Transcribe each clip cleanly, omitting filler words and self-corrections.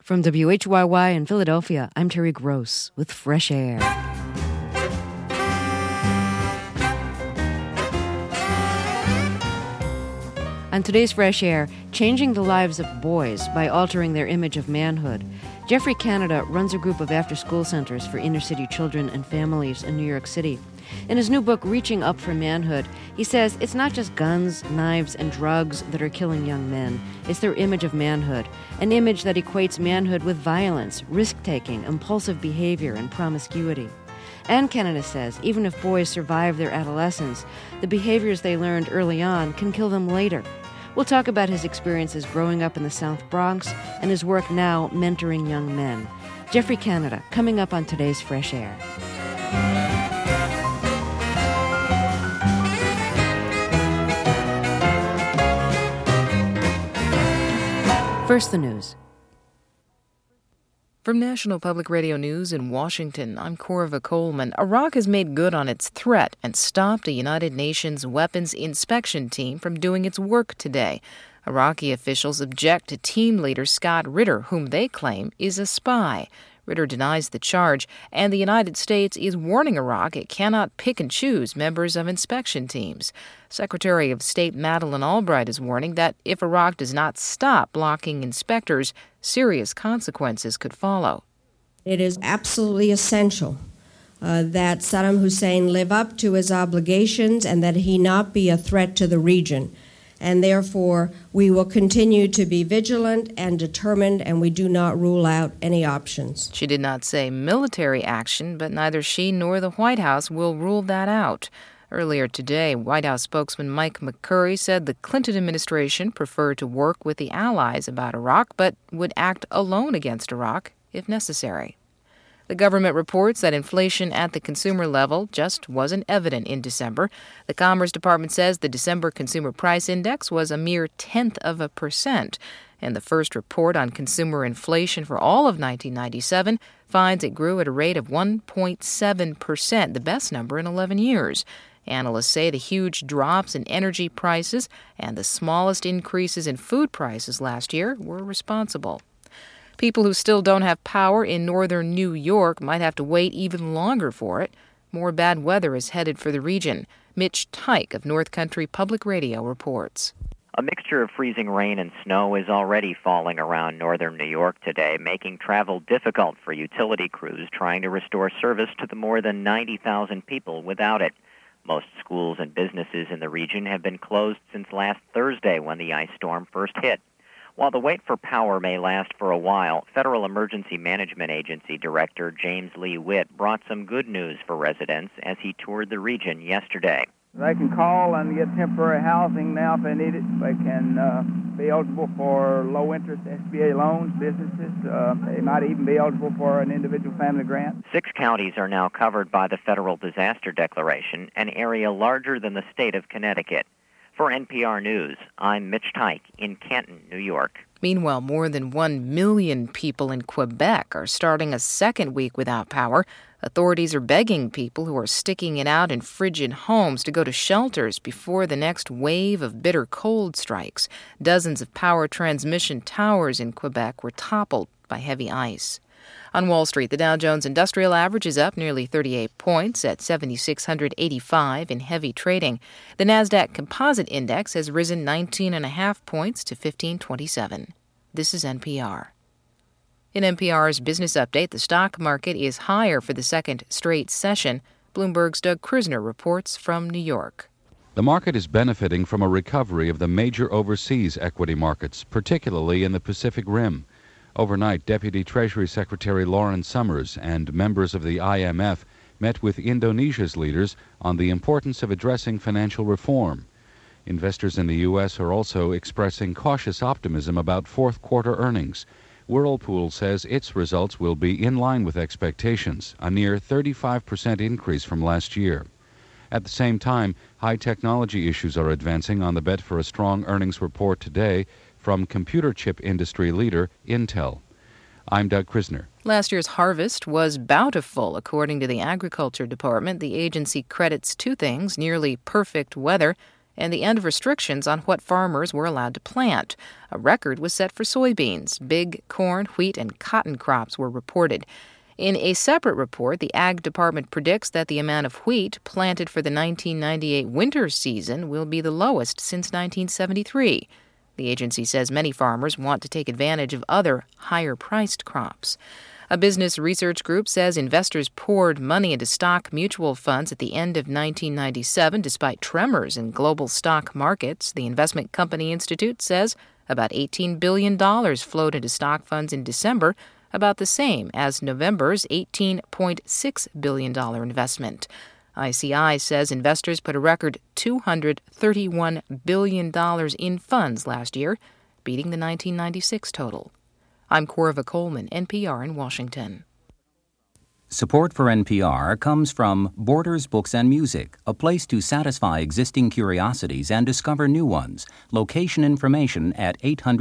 From WHYY in Philadelphia, I'm Terry Gross with Fresh Air. On today's Fresh Air, changing the lives of boys by altering their image of manhood. Jeffrey Canada runs a group of after-school centers for inner-city children and families in New York City. In his new book, Reaching Up for Manhood, he says it's not just guns, knives, and drugs that are killing young men. It's their image of manhood, an image that equates manhood with violence, risk-taking, impulsive behavior, and promiscuity. And Canada says even if boys survive their adolescence, the behaviors they learned early on can kill them later. We'll talk about his experiences growing up in the South Bronx and his work now mentoring young men. Jeffrey Canada, coming up on today's Fresh Air. First, the news. From National Public Radio News in Washington, I'm Corva Coleman. Iraq has made good on its threat and stopped a United Nations weapons inspection team from doing its work today. Iraqi officials object to team leader Scott Ritter, whom they claim is a spy. Ritter denies the charge, and the United States is warning Iraq it cannot pick and choose members of inspection teams. Secretary of State Madeleine Albright is warning that if Iraq does not stop blocking inspectors, serious consequences could follow. It is absolutely essential that Saddam Hussein live up to his obligations and that he not be a threat to the region. And therefore, we will continue to be vigilant and determined, and we do not rule out any options. She did not say military action, but neither she nor the White House will rule that out. Earlier today, White House spokesman Mike McCurry said the Clinton administration preferred to work with the allies about Iraq, but would act alone against Iraq if necessary. The government reports that inflation at the consumer level just wasn't evident in December. The Commerce Department says the December Consumer Price Index was a mere 0.1%. And the first report on consumer inflation for all of 1997 finds it grew at a rate of 1.7%, the best number in 11 years. Analysts say the huge drops in energy prices and the smallest increases in food prices last year were responsible. People who still don't have power in northern New York might have to wait even longer for it. More bad weather is headed for the region. Mitch Tyke of North Country Public Radio reports. A mixture of freezing rain and snow is already falling around northern New York today, making travel difficult for utility crews trying to restore service to the more than 90,000 people without it. Most schools and businesses in the region have been closed since last Thursday when the ice storm first hit. While the wait for power may last for a while, Federal Emergency Management Agency Director James Lee Witt brought some good news for residents as he toured the region yesterday. They can call and get temporary housing now if they need it. They can be eligible for low-interest SBA loans, businesses. They might even be eligible for an individual family grant. 6 counties are now covered by the Federal Disaster Declaration, an area larger than the state of Connecticut. For NPR News, I'm Mitch Tyke in Canton, New York. Meanwhile, more than 1 million people in Quebec are starting a second week without power. Authorities are begging people who are sticking it out in frigid homes to go to shelters before the next wave of bitter cold strikes. Dozens of power transmission towers in Quebec were toppled by heavy ice. On Wall Street, the Dow Jones Industrial Average is up nearly 38 points at 7,685 in heavy trading. The Nasdaq Composite Index has risen 19.5 points to 1527. This is NPR. In NPR's Business Update, the stock market is higher for the second straight session. Bloomberg's Doug Krisner reports from New York. The market is benefiting from a recovery of the major overseas equity markets, particularly in the Pacific Rim. Overnight, Deputy Treasury Secretary Lauren Summers and members of the IMF met with Indonesia's leaders on the importance of addressing financial reform. Investors in the U.S. are also expressing cautious optimism about fourth-quarter earnings. Whirlpool says its results will be in line with expectations, a near 35% increase from last year. At the same time, high technology issues are advancing on the bet for a strong earnings report today from computer chip industry leader Intel. I'm Doug Krisner. Last year's harvest was bountiful, according to the Agriculture Department. The agency credits two things: nearly perfect weather and the end of restrictions on what farmers were allowed to plant. A record was set for soybeans. Big corn, wheat, and cotton crops were reported. In a separate report, the Ag Department predicts that the amount of wheat planted for the 1998 winter season will be the lowest since 1973. The agency says many farmers want to take advantage of other higher-priced crops. A business research group says investors poured money into stock mutual funds at the end of 1997 despite tremors in global stock markets. The Investment Company Institute says about $18 billion flowed into stock funds in December, about the same as November's $18.6 billion investment. ICI says investors put a record $231 billion in funds last year, beating the 1996 total. I'm Corva Coleman, NPR in Washington. Support for NPR comes from Borders Books and Music, a place to satisfy existing curiosities and discover new ones. Location information at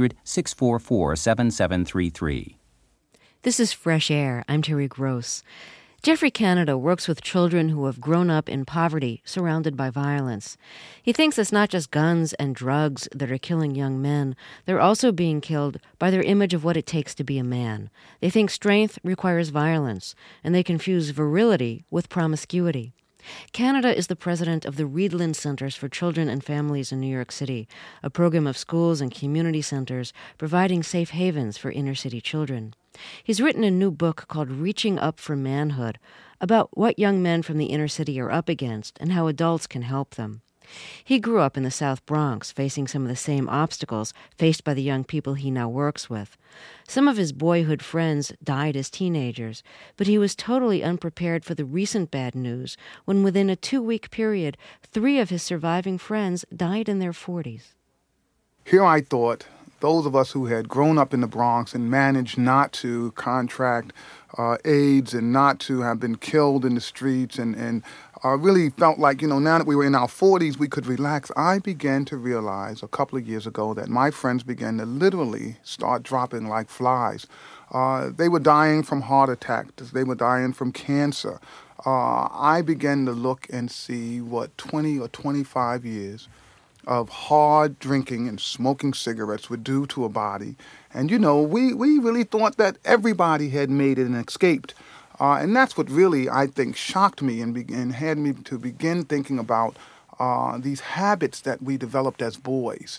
800-644-7733. This is Fresh Air. I'm Terry Gross. Jeffrey Canada works with children who have grown up in poverty, surrounded by violence. He thinks it's not just guns and drugs that are killing young men. They're also being killed by their image of what it takes to be a man. They think strength requires violence, and they confuse virility with promiscuity. Canada is the president of the Reedland Centers for Children and Families in New York City, a program of schools and community centers providing safe havens for inner-city children. He's written a new book called Reaching Up for Manhood, about what young men from the inner city are up against and how adults can help them. He grew up in the South Bronx, facing some of the same obstacles faced by the young people he now works with. Some of his boyhood friends died as teenagers, but he was totally unprepared for the recent bad news when within a 2-week period, 3 of his surviving friends died in their 40s. Here I thought, those of us who had grown up in the Bronx and managed not to contract AIDS and not to have been killed in the streets and really felt like, now that we were in our 40s, we could relax. I began to realize a couple of years ago that my friends began to literally start dropping like flies. They were dying from heart attacks. They were dying from cancer. I began to look and see what 20 or 25 years of hard drinking and smoking cigarettes would do to a body. And, we really thought that everybody had made it and escaped. And that's what really, I think, shocked me and had me to begin thinking about these habits that we developed as boys,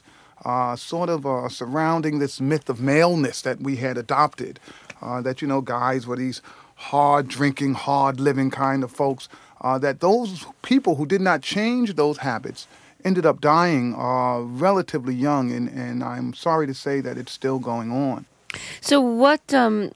surrounding this myth of maleness that we had adopted, that, guys were these hard-drinking, hard-living kind of folks, that those people who did not change those habits ended up dying relatively young, and I'm sorry to say that it's still going on. So what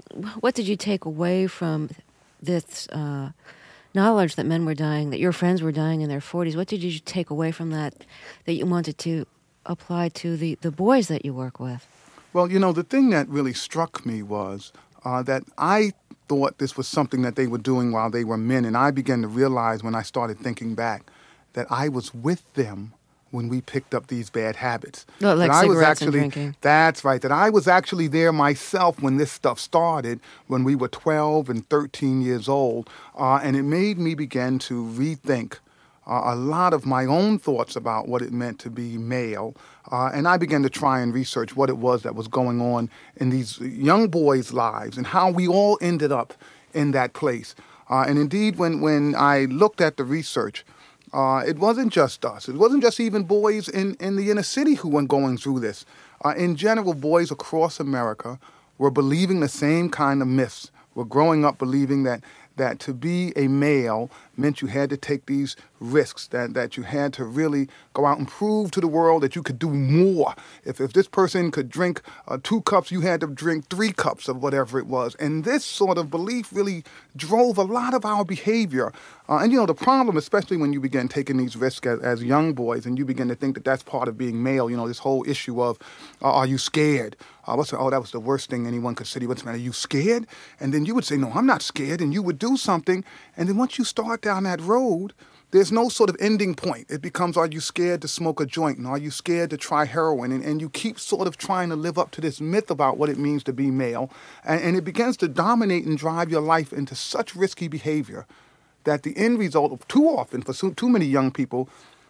did you take away from this knowledge that men were dying, that your friends were dying in their 40s? What did you take away from that you wanted to apply to the boys that you work with? Well, the thing that really struck me was that I thought this was something that they were doing while they were men, and I began to realize when I started thinking back that I was with them when we picked up these bad habits. Oh, like cigarettes and drinking. That's right, that I was actually there myself when this stuff started, when we were 12 and 13 years old, and it made me begin to rethink a lot of my own thoughts about what it meant to be male, and I began to try and research what it was that was going on in these young boys' lives and how we all ended up in that place. And indeed, when I looked at the research, it wasn't just us. It wasn't just even boys in the inner city who were going through this. In general, boys across America were believing the same kind of myths, were growing up believing that to be a male meant you had to take these risks, that you had to really go out and prove to the world that you could do more. If this person could drink 2 cups, you had to drink 3 cups of whatever it was. And this sort of belief really drove a lot of our behavior. And the problem, especially when you begin taking these risks as young boys and you begin to think that that's part of being male, this whole issue of, are you scared? That was the worst thing anyone could say. What's the matter? Are you scared? And then you would say, no, I'm not scared. And you would do something. And then once you start down that road, there's no sort of ending point. It becomes, are you scared to smoke a joint? And are you scared to try heroin? And you keep sort of trying to live up to this myth about what it means to be male. And it begins to dominate and drive your life into such risky behavior that the end result of too often, for too many young people,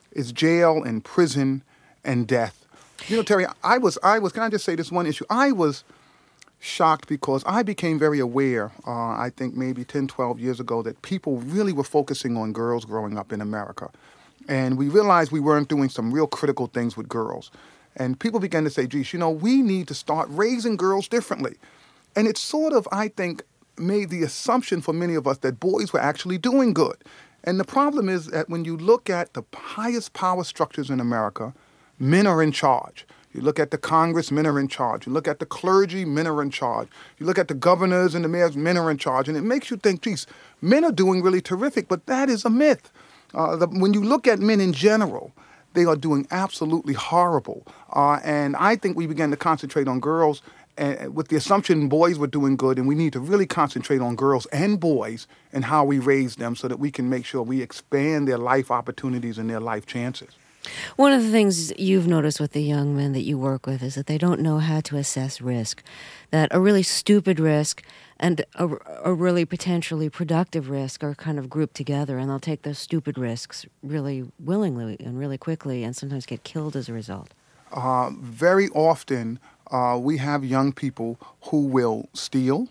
is jail and prison and death. You know, Terry, I was. Can I just say this one issue? I was shocked because I became very aware, I think maybe 10, 12 years ago, that people really were focusing on girls growing up in America. And we realized we weren't doing some real critical things with girls. And people began to say, geez, you know, we need to start raising girls differently. And it sort of, I think, made the assumption for many of us that boys were actually doing good. And the problem is that when you look at the highest power structures in America, men are in charge. You look at the Congress, men are in charge. You look at the clergy, men are in charge. You look at the governors and the mayors, men are in charge. And it makes you think, geez, men are doing really terrific, but that is a myth. When you look at men in general, they are doing absolutely horrible. And I think we began to concentrate on girls with the assumption boys were doing good, and we need to really concentrate on girls and boys and how we raise them so that we can make sure we expand their life opportunities and their life chances. One of the things you've noticed with the young men that you work with is that they don't know how to assess risk, that a really stupid risk and a really potentially productive risk are kind of grouped together, and they'll take those stupid risks really willingly and really quickly and sometimes get killed as a result. Very often we have young people who will steal,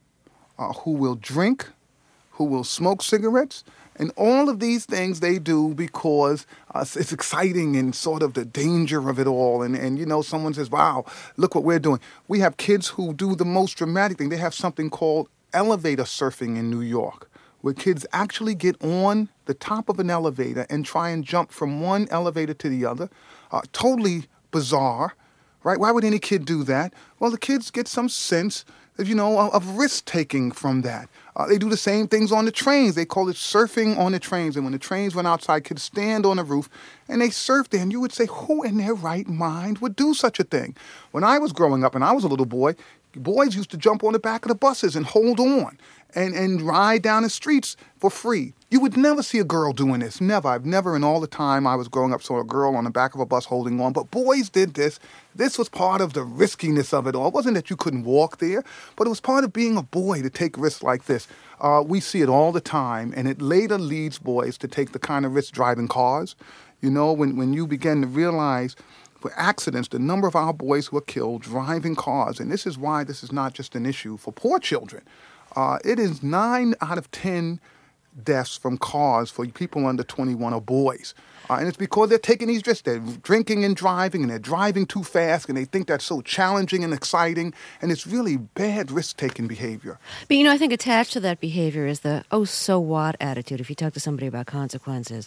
who will drink, who will smoke cigarettes. And all of these things they do because it's exciting and sort of the danger of it all. And, you know, someone says, wow, look what we're doing. We have kids who do the most dramatic thing. They have something called elevator surfing in New York, where kids actually get on the top of an elevator and try and jump from one elevator to the other. Totally bizarre, right? Why would any kid do that? Well, the kids get some sense of risk-taking from that. They do the same things on the trains. They call it surfing on the trains. And when the trains went outside, kids stand on the roof and they surf there. And you would say, who in their right mind would do such a thing? When I was growing up and I was a little boy, boys used to jump on the back of the buses and hold on and ride down the streets for free. You would never see a girl doing this. Never. I've never in all the time I was growing up saw a girl on the back of a bus holding on. But boys did this. This was part of the riskiness of it all. It wasn't that you couldn't walk there, but it was part of being a boy to take risks like this. We see it all the time, and it later leads boys to take the kind of risk driving cars. You know, when you begin to realize for accidents, the number of our boys who are killed driving cars, and this is why this is not just an issue for poor children. It is 9 out of 10 deaths from cars for people under 21 are boys. And it's because they're taking these risks. They're drinking and driving, and they're driving too fast, and they think that's so challenging and exciting, and it's really bad risk-taking behavior. But, you know, I think attached to that behavior is the, oh, so what attitude. If you talk to somebody about consequences,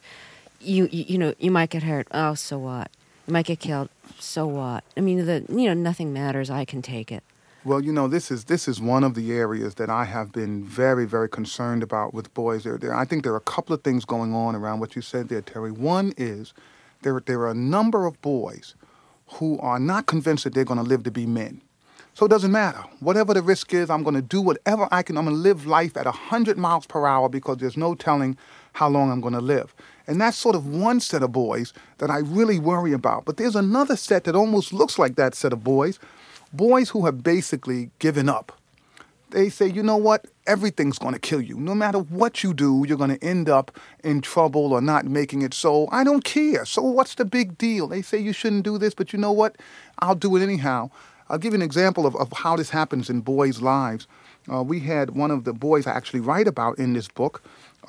you might get hurt, oh, so what? You might get killed, so what? I mean, nothing matters, I can take it. Well, you know, this is one of the areas that I have been very, very concerned about with boys. I think there are a couple of things going on around what you said there, Terry. One is there are a number of boys who are not convinced that they're going to live to be men. So it doesn't matter. Whatever the risk is, I'm going to do whatever I can. I'm going to live life at 100 miles per hour because there's no telling how long I'm going to live. And that's sort of one set of boys that I really worry about. But there's another set that almost looks like that set of boys. Boys who have basically given up. They say, you know what, everything's going to kill you. No matter what you do, you're going to end up in trouble or not making it. So I don't care. So what's the big deal? They say you shouldn't do this, but you know what? I'll do it anyhow. I'll give you an example of how this happens in boys' lives. We had one of the boys I actually write about in this book.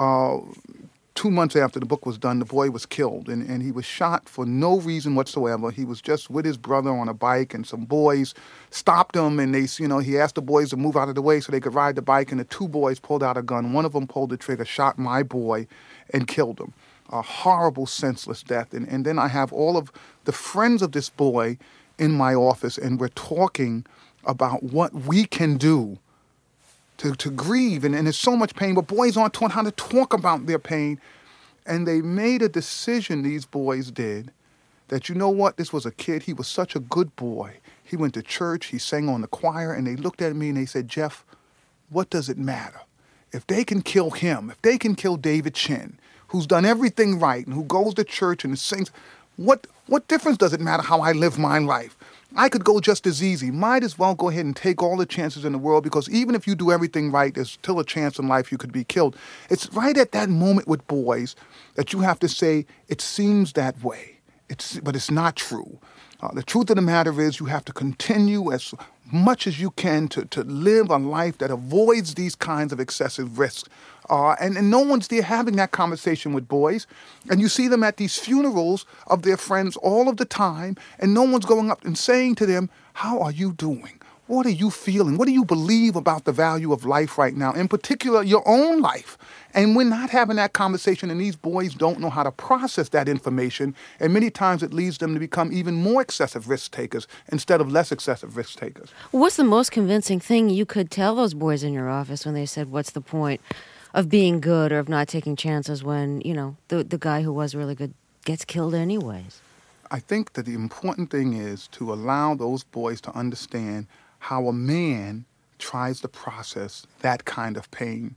2 months after the book was done, the boy was killed, and he was shot for no reason whatsoever. He was just with his brother on a bike, and some boys stopped him, and he asked the boys to move out of the way so they could ride the bike, and the 2 boys pulled out a gun. One of them pulled the trigger, shot my boy, and killed him. A horrible, senseless death. And then I have all of the friends of this boy in my office, and we're talking about what we can do to grieve, and there's so much pain, but boys aren't taught how to talk about their pain. And they made a decision, these boys did, that you know what, this was a kid, he was such a good boy. He went to church, he sang on the choir, and they looked at me and they said, Jeff, what does it matter? If they can kill him, if they can kill David Chin, who's done everything right and who goes to church and sings, what difference does it matter how I live my life? I could go just as easy. Might as well go ahead and take all the chances in the world, because even if you do everything right, there's still a chance in life you could be killed. It's right at that moment with boys that you have to say, it seems that way, but it's not true. The truth of the matter is you have to continue as much as you can to live a life that avoids these kinds of excessive risks. And no one's there having that conversation with boys. And you see them at these funerals of their friends all of the time, and no one's going up and saying to them, how are you doing? What are you feeling? What do you believe about the value of life right now, in particular your own life? And we're not having that conversation, and these boys don't know how to process that information, and many times it leads them to become even more excessive risk takers instead of less excessive risk takers. What's the most convincing thing you could tell those boys in your office when they said, what's the point of being good or of not taking chances when, the guy who was really good gets killed anyways? I think that the important thing is to allow those boys to understand how a man tries to process that kind of pain.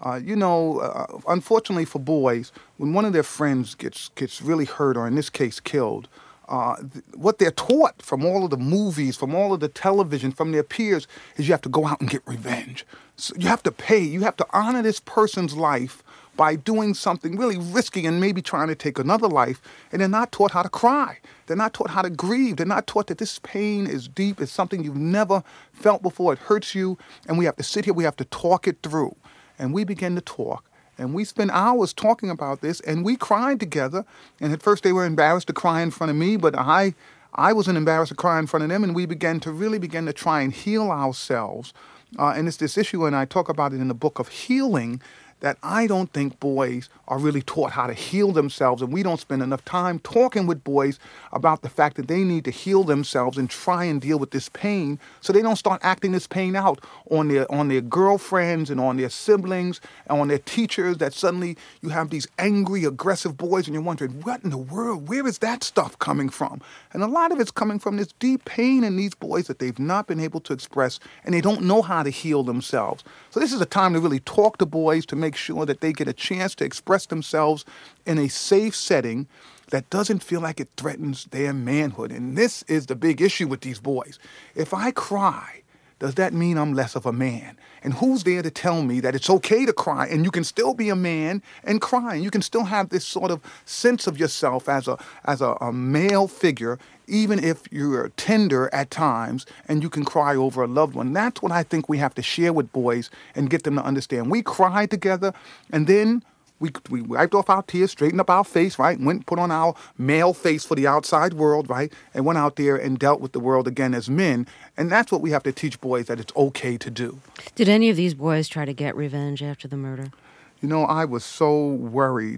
Unfortunately for boys, when one of their friends gets really hurt, or in this case killed, what they're taught from all of the movies, from all of the television, from their peers, is you have to go out and get revenge. So you have to pay. You have to honor this person's life by doing something really risky and maybe trying to take another life, and they're not taught how to cry. They're not taught how to grieve. They're not taught that this pain is deep. It's something you've never felt before. It hurts you, and we have to sit here. We have to talk it through. And we begin to talk, and we spend hours talking about this, and we cried together. And at first they were embarrassed to cry in front of me, but I wasn't embarrassed to cry in front of them, and we began to try and heal ourselves. And it's this issue, and I talk about it in the book of healing, that I don't think boys are really taught how to heal themselves, and we don't spend enough time talking with boys about the fact that they need to heal themselves and try and deal with this pain so they don't start acting this pain out on their girlfriends and on their siblings and on their teachers, that suddenly you have these angry, aggressive boys and you're wondering, what in the world, where is that stuff coming from? And a lot of it's coming from this deep pain in these boys that they've not been able to express, and they don't know how to heal themselves. So this is a time to really talk to boys, to make sure that they get a chance to express themselves in a safe setting that doesn't feel like it threatens their manhood. And this is the big issue with these boys. If I cry, does that mean I'm less of a man? And who's there to tell me that it's okay to cry and you can still be a man and cry, and you can still have this sort of sense of yourself as a male figure, even if you're tender at times and you can cry over a loved one? That's what I think we have to share with boys and get them to understand. We cried together, and then we wiped off our tears, straightened up our face, right? Went and put on our male face for the outside world, right? And went out there and dealt with the world again as men. And that's what we have to teach boys, that it's okay to do. Did any of these boys try to get revenge after the murder? I was so worried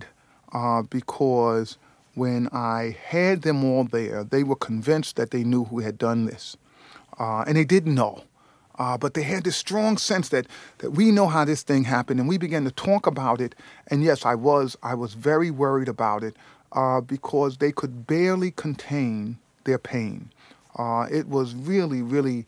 because when I had them all there, they were convinced that they knew who had done this. And they didn't know. But they had this strong sense that we know how this thing happened, and we began to talk about it. And yes, I was very worried about it because they could barely contain their pain. It was really, really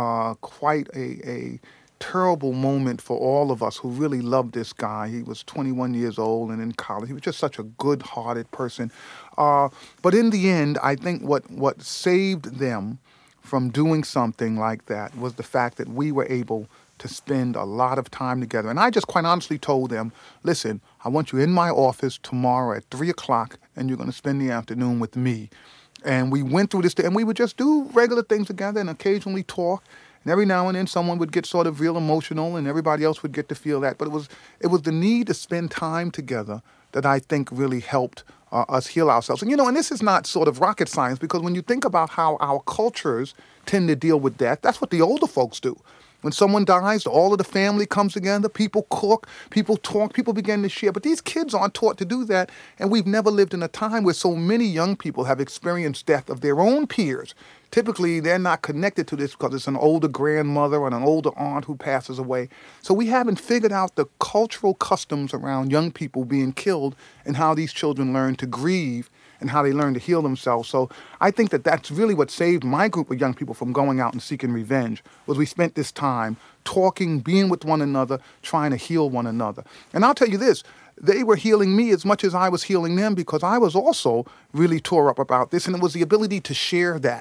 quite a terrible moment for all of us who really loved this guy. He was 21 years old and in college. He was just such a good-hearted person. But in the end, I think what saved them from doing something like that was the fact that we were able to spend a lot of time together. And I just quite honestly told them, listen, I want you in my office tomorrow at 3 o'clock, and you're going to spend the afternoon with me. And we went through this, and we would just do regular things together and occasionally talk. And every now and then someone would get sort of real emotional, and everybody else would get to feel that. But it was the need to spend time together that I think really helped us heal ourselves. And, and this is not sort of rocket science, because when you think about how our cultures tend to deal with death, that's what the older folks do. When someone dies, all of the family comes together, people cook, people talk, people begin to share. But these kids aren't taught to do that, and we've never lived in a time where so many young people have experienced death of their own peers. Typically, they're not connected to this because it's an older grandmother or an older aunt who passes away. So we haven't figured out the cultural customs around young people being killed and how these children learn to grieve and how they learn to heal themselves. So I think that that's really what saved my group of young people from going out and seeking revenge, was we spent this time talking, being with one another, trying to heal one another. And I'll tell you this, they were healing me as much as I was healing them, because I was also really tore up about this, and it was the ability to share that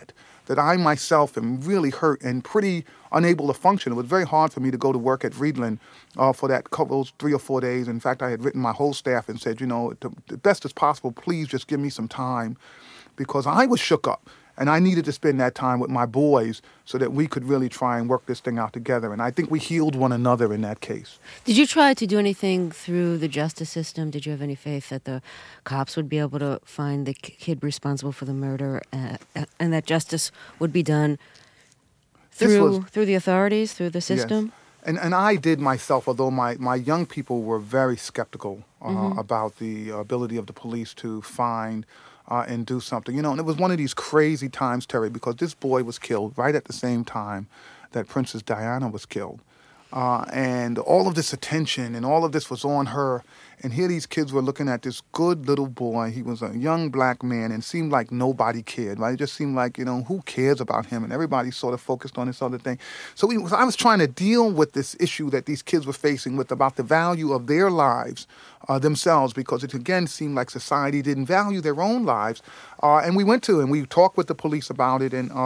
that I myself am really hurt and pretty unable to function. It was very hard for me to go to work at Friedland for those 3 or 4 days. In fact, I had written my whole staff and said, the best as possible, please just give me some time, because I was shook up. And I needed to spend that time with my boys so that we could really try and work this thing out together. And I think we healed one another in that case. Did you try to do anything through the justice system? Did you have any faith that the cops would be able to find the kid responsible for the murder and that justice would be done through the authorities, through the system? Yes. And I did myself, although my young people were very skeptical about the ability of the police to find and do something. And it was one of these crazy times, Terry, because this boy was killed right at the same time that Princess Diana was killed. And all of this attention and all of this was on her. And here these kids were looking at this good little boy. He was a young black man and seemed like nobody cared, right? It just seemed like, who cares about him? And everybody sort of focused on this other thing. So I was trying to deal with this issue that these kids were facing with about the value of their lives themselves, because it again seemed like society didn't value their own lives. And we talked with the police about it. And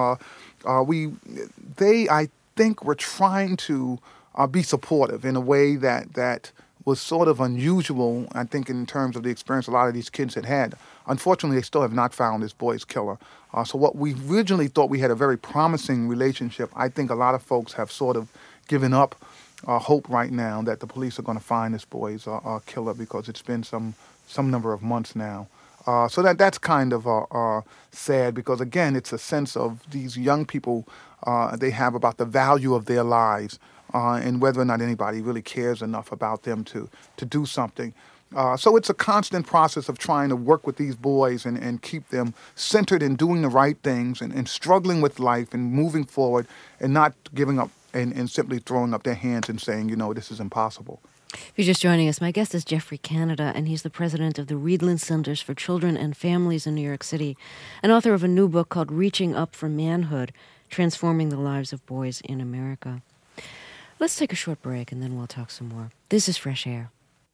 I think, were trying to be supportive in a way that was sort of unusual, I think, in terms of the experience a lot of these kids had. Unfortunately, they still have not found this boy's killer. So what we originally thought we had a very promising relationship, I think a lot of folks have sort of given up hope right now that the police are going to find this boy's killer, because it's been some number of months now. So that's kind of sad, because, again, it's a sense of these young people they have about the value of their lives. And whether or not anybody really cares enough about them to do something. So it's a constant process of trying to work with these boys and keep them centered in doing the right things and struggling with life and moving forward and not giving up and simply throwing up their hands and saying, this is impossible. If you're just joining us, my guest is Jeffrey Canada, and he's the president of the Friedland Centers for Children and Families in New York City, and author of a new book called Reaching Up for Manhood, Transforming the Lives of Boys in America. Let's take a short break, and then we'll talk some more. This is Fresh Air.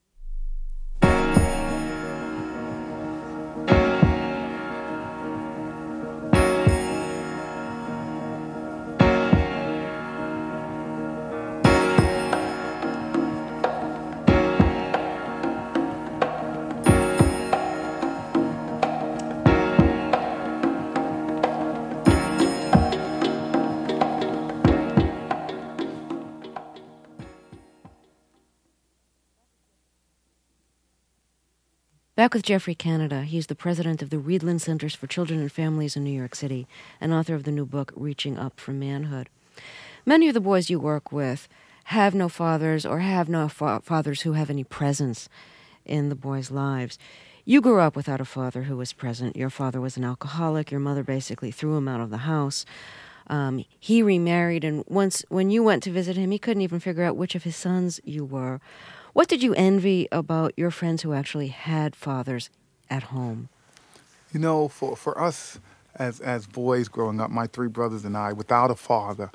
Back with Jeffrey Canada. He's the president of the Friedland Centers for Children and Families in New York City and author of the new book, Reaching Up for Manhood. Many of the boys you work with have no fathers or have no fathers who have any presence in the boys' lives. You grew up without a father who was present. Your father was an alcoholic. Your mother basically threw him out of the house. He remarried, and when you went to visit him, he couldn't even figure out which of his sons you were. What did you envy about your friends who actually had fathers at home? For us as boys growing up, my 3 brothers and I, without a father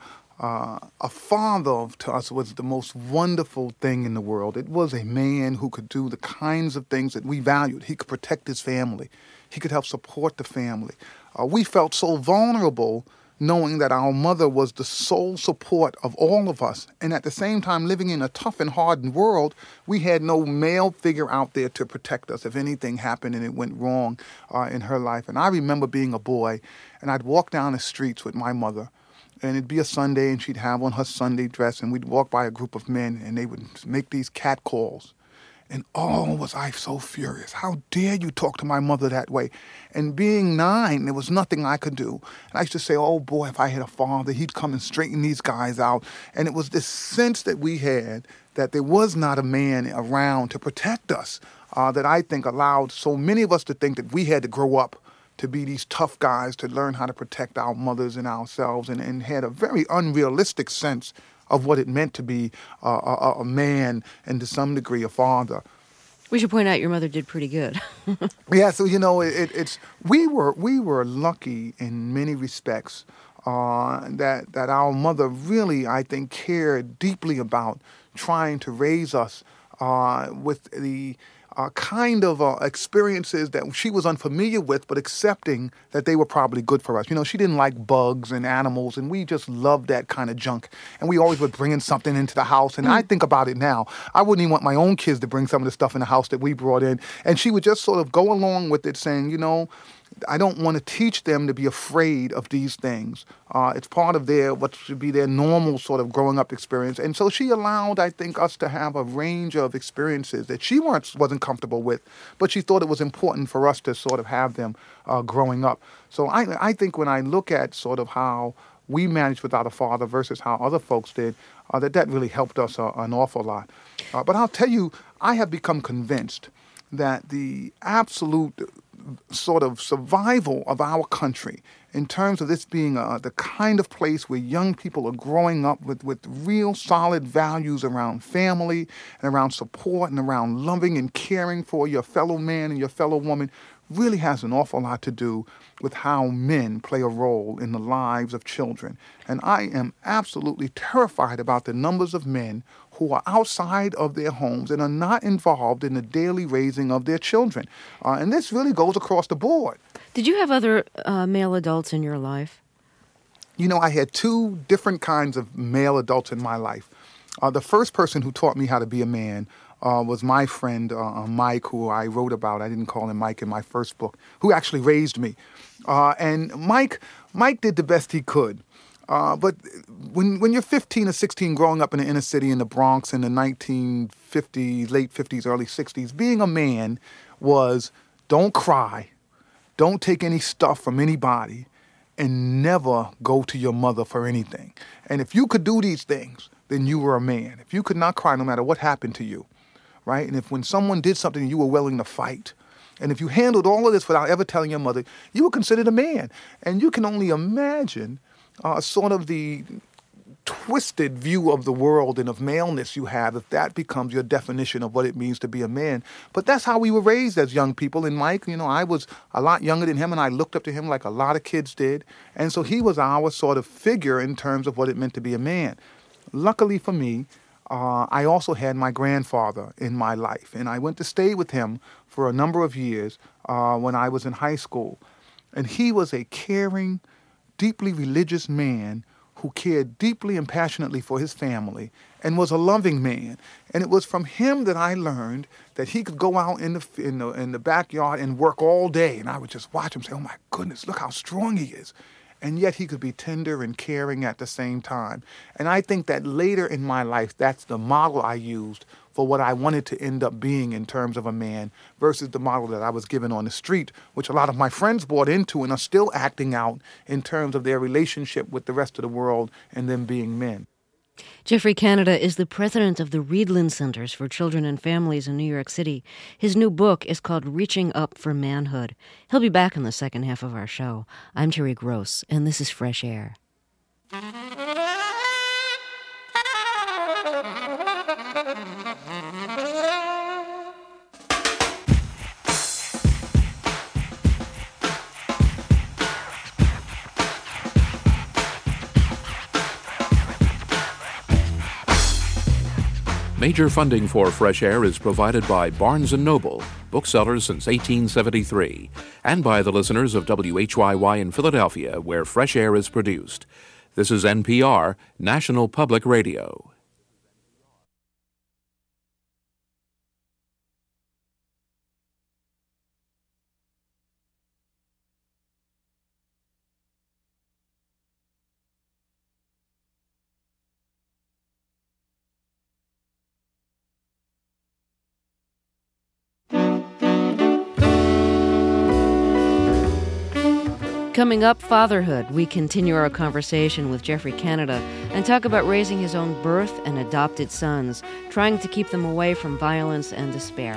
to us was the most wonderful thing in the world. It was a man who could do the kinds of things that we valued. He could protect his family. He could help support the family. We felt so vulnerable knowing that our mother was the sole support of all of us. And at the same time, living in a tough and hardened world, we had no male figure out there to protect us if anything happened and it went wrong in her life. And I remember being a boy, and I'd walk down the streets with my mother, and it'd be a Sunday, and she'd have on her Sunday dress, and we'd walk by a group of men, and they would make these cat calls. And was I so furious. How dare you talk to my mother that way? And being 9, there was nothing I could do. And I used to say, oh boy, if I had a father, he'd come and straighten these guys out. And it was this sense that we had that there was not a man around to protect us that I think allowed so many of us to think that we had to grow up to be these tough guys, to learn how to protect our mothers and ourselves, and had a very unrealistic sense of what it meant to be a man and to some degree a father. We should point out your mother did pretty good. Yeah, so we were lucky in many respects that our mother really, I think, cared deeply about trying to raise us with the experiences that she was unfamiliar with, but accepting that they were probably good for us. You know, she didn't like bugs and animals, and we just loved that kind of junk. And we always would bring in something into the house. And I think about it now, I wouldn't even want my own kids to bring some of the stuff in the house that we brought in. And she would just sort of go along with it, saying, you know, I don't want to teach them to be afraid of these things. It's part of what should be their normal sort of growing up experience. And so she allowed, I think, us to have a range of experiences that she wasn't comfortable with, but she thought it was important for us to sort of have them growing up. So I think when I look at sort of how we managed without a father versus how other folks did, that really helped us an awful lot. But I'll tell you, I have become convinced that the absolute sort of survival of our country in terms of this being the kind of place where young people are growing up with real solid values around family and around support and around loving and caring for your fellow man and your fellow woman really has an awful lot to do with how men play a role in the lives of children. And I am absolutely terrified about the numbers of men who are outside of their homes and are not involved in the daily raising of their children. And this really goes across the board. Did you have other male adults in your life? You know, I had two different kinds of male adults in my life. The first person who taught me how to be a man was my friend Mike, who I wrote about. I didn't call him Mike in my first book, who actually raised me. And Mike did the best he could. But when you're 15 or 16 growing up in the inner city in the Bronx in the 1950s, late 50s, early 60s, being a man was don't cry, don't take any stuff from anybody, and never go to your mother for anything. And if you could do these things, then you were a man. If you could not cry no matter what happened to you, right? And if when someone did something, you were willing to fight. And if you handled all of this without ever telling your mother, you were considered a man. And you can only imagine sort of the twisted view of the world and of maleness you have if that becomes your definition of what it means to be a man. But that's how we were raised as young people. And Mike, you know, I was a lot younger than him, and I looked up to him like a lot of kids did. And so he was our sort of figure in terms of what it meant to be a man. Luckily for me, I also had my grandfather in my life, and I went to stay with him for a number of years when I was in high school. And he was a caring, deeply religious man who cared deeply and passionately for his family and was a loving man. And it was from him that I learned that he could go out in the backyard and work all day, and I would just watch him say, oh my goodness, look how strong he is. And yet he could be tender and caring at the same time. And I think that later in my life, that's the model I used for what I wanted to end up being in terms of a man versus the model that I was given on the street, which a lot of my friends bought into and are still acting out in terms of their relationship with the rest of the world and them being men. Geoffrey Canada is the president of the Reidland Centers for Children and Families in New York City. His new book is called Reaching Up for Manhood. He'll be back in the second half of our show. I'm Terry Gross, and this is Fresh Air. Major funding for Fresh Air is provided by Barnes & Noble, booksellers since 1873, and by the listeners of WHYY in Philadelphia, where Fresh Air is produced. This is NPR, National Public Radio. Coming up, fatherhood. We continue our conversation with Geoffrey Canada and talk about raising his own birth and adopted sons, trying to keep them away from violence and despair.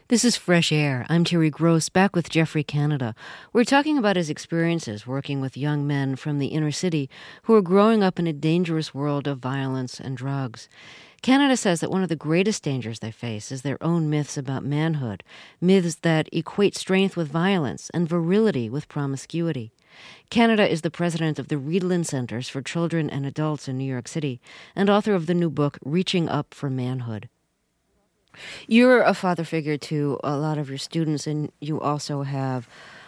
This is Fresh Air. I'm Terry Gross, back with Jeffrey Canada. We're talking about his experiences working with young men from the inner city who are growing up in a dangerous world of violence and drugs. Canada says that one of the greatest dangers they face is their own myths about manhood, myths that equate strength with violence and virility with promiscuity. Canada is the president of the Riedlin Centers for Children and Adults in New York City and author of the new book, Reaching Up for Manhood. You're a father figure to a lot of your students, and you also have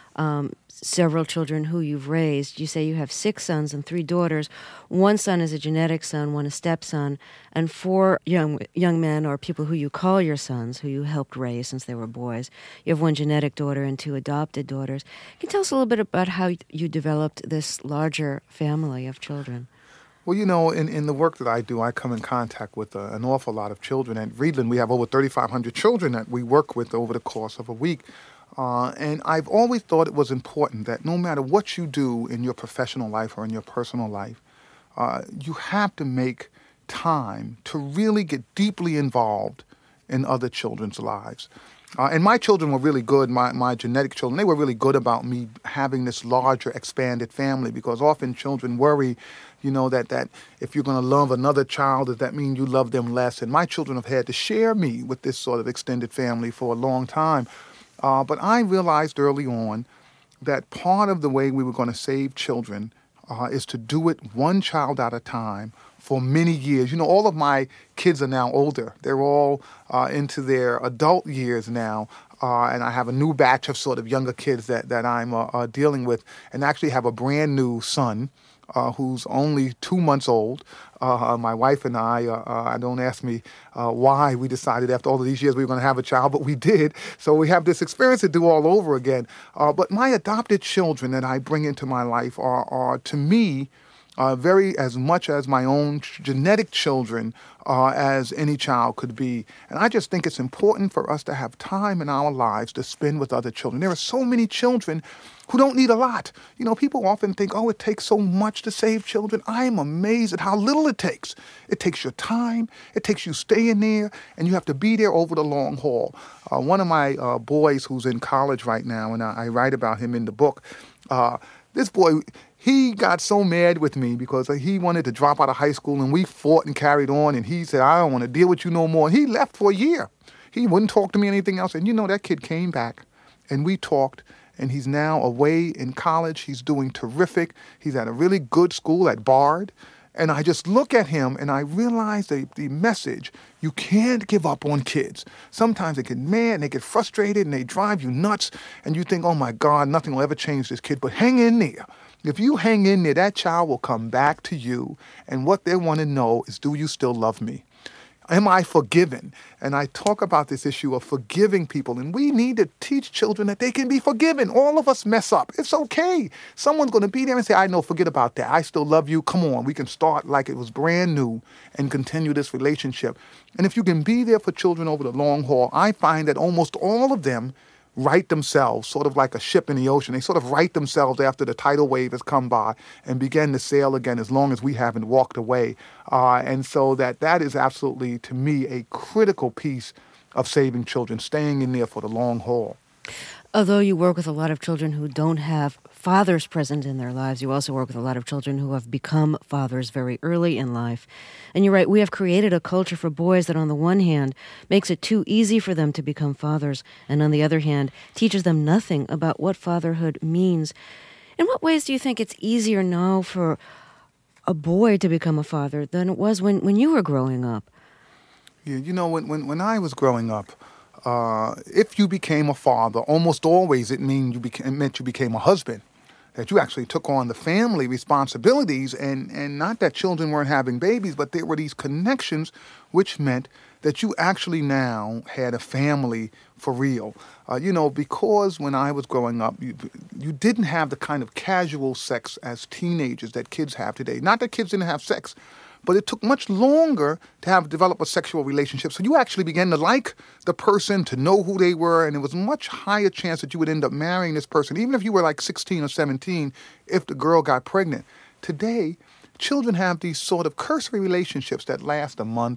several children who you've raised. You say you have 6 sons and 3 daughters. One son is a genetic son, one a stepson, and 4 young men, or people who you call your sons, who you helped raise since they were boys. You have 1 genetic daughter and 2 adopted daughters. Can you tell us a little bit about how you developed this larger family of children? Well, in the work that I do, I come in contact with an awful lot of children. At Riedlin, we have over 3,500 children that we work with over the course of a week. And I've always thought it was important that no matter what you do in your professional life or in your personal life, you have to make time to really get deeply involved in other children's lives. And my children were really good, my genetic children, they were really good about me having this larger, expanded family, because often children worry, that if you're going to love another child, does that mean you love them less? And my children have had to share me with this sort of extended family for a long time. But I realized early on that part of the way we were going to save children is to do it one child at a time for many years. All of my kids are now older. They're all into their adult years now. And I have a new batch of sort of younger kids that I'm dealing with, and actually have a brand new son who's only 2 months old. My wife and I don't ask me why we decided after all of these years we were going to have a child, but we did. So we have this experience to do all over again. But my adopted children that I bring into my life are to me, very as much as my own genetic children as any child could be. And I just think it's important for us to have time in our lives to spend with other children. There are so many children who don't need a lot. People often think, it takes so much to save children. I am amazed at how little it takes. It takes your time. It takes you staying there, and you have to be there over the long haul. One of my boys who's in college right now, and I write about him in the book, this boy, he got so mad with me because he wanted to drop out of high school, and we fought and carried on, and he said, I don't want to deal with you no more. And he left for a year. He wouldn't talk to me anything else. And that kid came back, and we talked, and he's now away in college. He's doing terrific. He's at a really good school at Bard. And I just look at him, and I realize the message, you can't give up on kids. Sometimes they get mad, and they get frustrated, and they drive you nuts, and you think, oh, my God, nothing will ever change this kid. But hang in there. If you hang in there, that child will come back to you, and what they want to know is, do you still love me? Am I forgiven? And I talk about this issue of forgiving people, and we need to teach children that they can be forgiven. All of us mess up. It's okay. Someone's going to be there and say, I know, forget about that. I still love you. Come on. We can start like it was brand new and continue this relationship. And if you can be there for children over the long haul, I find that almost all of them right themselves, sort of like a ship in the ocean. They sort of right themselves after the tidal wave has come by and begin to sail again as long as we haven't walked away. And so that is absolutely, to me, a critical piece of saving children, staying in there for the long haul. Although you work with a lot of children who don't have fathers present in their lives, you also work with a lot of children who have become fathers very early in life. And you're right, we have created a culture for boys that on the one hand makes it too easy for them to become fathers, and on the other hand teaches them nothing about what fatherhood means. In what ways do you think it's easier now for a boy to become a father than it was when you were growing up? Yeah, when I was growing up, if you became a father, almost always it meant you became a husband, that you actually took on the family responsibilities, and not that children weren't having babies, but there were these connections which meant that you actually now had a family for real. Because when I was growing up, you didn't have the kind of casual sex as teenagers that kids have today. Not that kids didn't have sex, but it took much longer to develop a sexual relationship. So you actually began to like the person, to know who they were, and it was a much higher chance that you would end up marrying this person, even if you were like 16 or 17, if the girl got pregnant. Today, children have these sort of cursory relationships that last a month,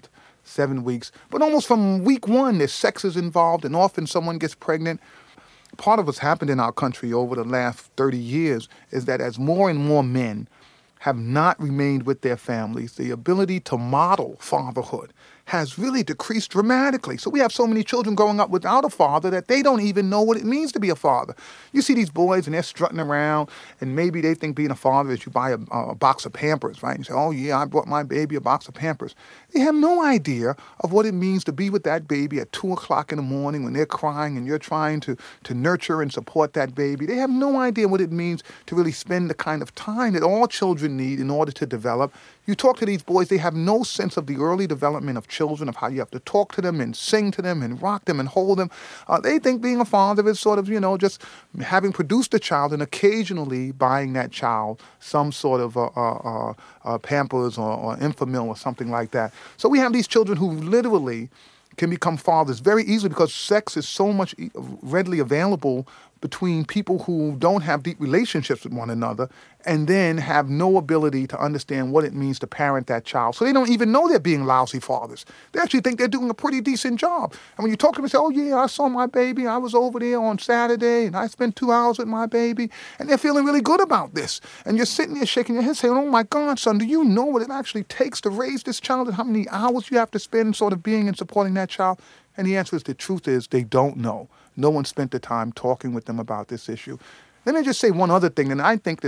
7 weeks. But almost from week one, there's sex is involved, and often someone gets pregnant. Part of what's happened in our country over the last 30 years is that as more and more men have not remained with their families, the ability to model fatherhood has really decreased dramatically. So we have so many children growing up without a father that they don't even know what it means to be a father. You see these boys and they're strutting around, and maybe they think being a father is you buy a box of Pampers, right? And you say, oh yeah, I bought my baby a box of Pampers. They have no idea of what it means to be with that baby at 2 o'clock in the morning when they're crying and you're trying to nurture and support that baby. They have no idea what it means to really spend the kind of time that all children need in order to develop. You talk to these boys, they have no sense of the early development of children, of how you have to talk to them and sing to them and rock them and hold them. They think being a father is sort of, just having produced a child and occasionally buying that child some sort of Pampers or Enfamil or something like that. So we have these children who literally can become fathers very easily because sex is so much readily available between people who don't have deep relationships with one another and then have no ability to understand what it means to parent that child. So they don't even know they're being lousy fathers. They actually think they're doing a pretty decent job. And when you talk to them and say, oh yeah, I saw my baby, I was over there on Saturday and I spent 2 hours with my baby, and they're feeling really good about this. And you're sitting there shaking your head saying, oh my God, son, do you know what it actually takes to raise this child and how many hours you have to spend sort of being and supporting that child? And the answer is, the truth is, they don't know. No one spent the time talking with them about this issue. Let me just say one other thing, and I think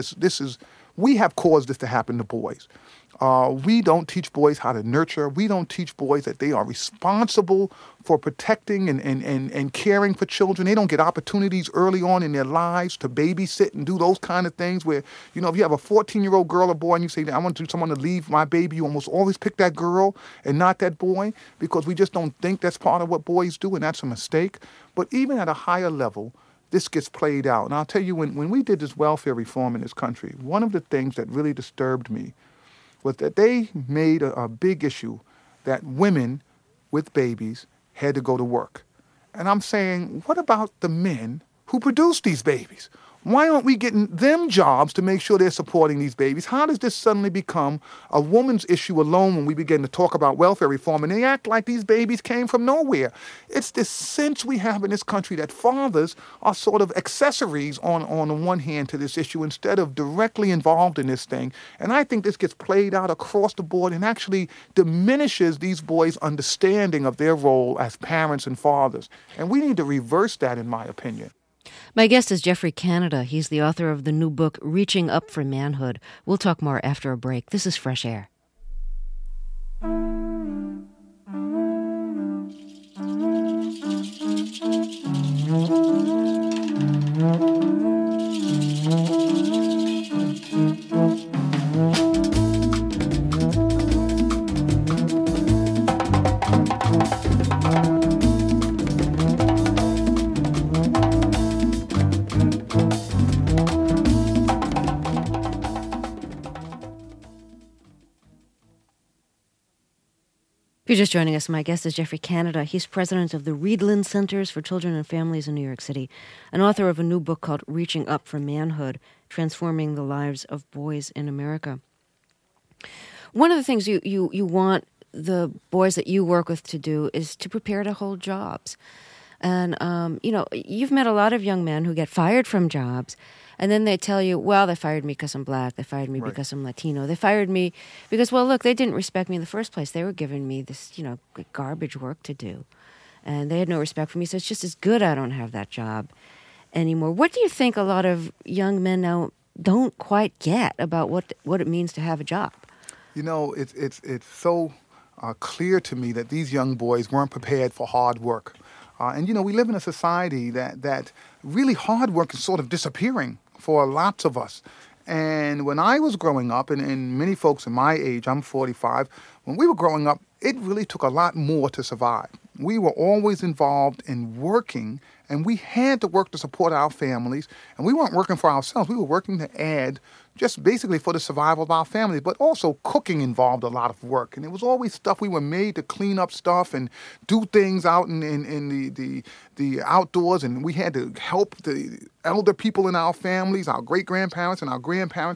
we have caused this to happen to boys. We don't teach boys how to nurture. We don't teach boys that they are responsible for protecting and caring for children. They don't get opportunities early on in their lives to babysit and do those kind of things where, if you have a 14-year-old girl or boy and you say, I want someone to leave my baby, you almost always pick that girl and not that boy because we just don't think that's part of what boys do, and that's a mistake. But even at a higher level, this gets played out. And I'll tell you, when we did this welfare reform in this country, one of the things that really disturbed me was that they made a big issue that women with babies had to go to work. And I'm saying, what about the men who produce these babies? Why aren't we getting them jobs to make sure they're supporting these babies? How does this suddenly become a woman's issue alone when we begin to talk about welfare reform and they act like these babies came from nowhere? It's this sense we have in this country that fathers are sort of accessories on the one hand to this issue instead of directly involved in this thing. And I think this gets played out across the board and actually diminishes these boys' understanding of their role as parents and fathers. And we need to reverse that, in my opinion. My guest is Geoffrey Canada. He's the author of the new book, Reaching Up for Manhood. We'll talk more after a break. This is Fresh Air. If you're just joining us, my guest is Geoffrey Canada. He's president of the Reidland Centers for Children and Families in New York City, and author of a new book called Reaching Up for Manhood, Transforming the Lives of Boys in America. One of the things you want the boys that you work with to do is to prepare to hold jobs. And, you've met a lot of young men who get fired from jobs, and then they tell you, well, they fired me because I'm black. They fired me because I'm Latino. They fired me because, well, look, they didn't respect me in the first place. They were giving me this, garbage work to do. And they had no respect for me, so it's just as good I don't have that job anymore. What do you think a lot of young men now don't quite get about what it means to have a job? It's so clear to me that these young boys weren't prepared for hard work. And we live in a society that really hard work is sort of disappearing for lots of us. And when I was growing up, and many folks in my age, I'm 45, when we were growing up, it really took a lot more to survive. We were always involved in working, and we had to work to support our families. And we weren't working for ourselves. We were working to add just basically for the survival of our families, but also cooking involved a lot of work. And it was always stuff we were made to clean up stuff and do things out in the outdoors, and we had to help the elder people in our families, our great-grandparents and our grandparents.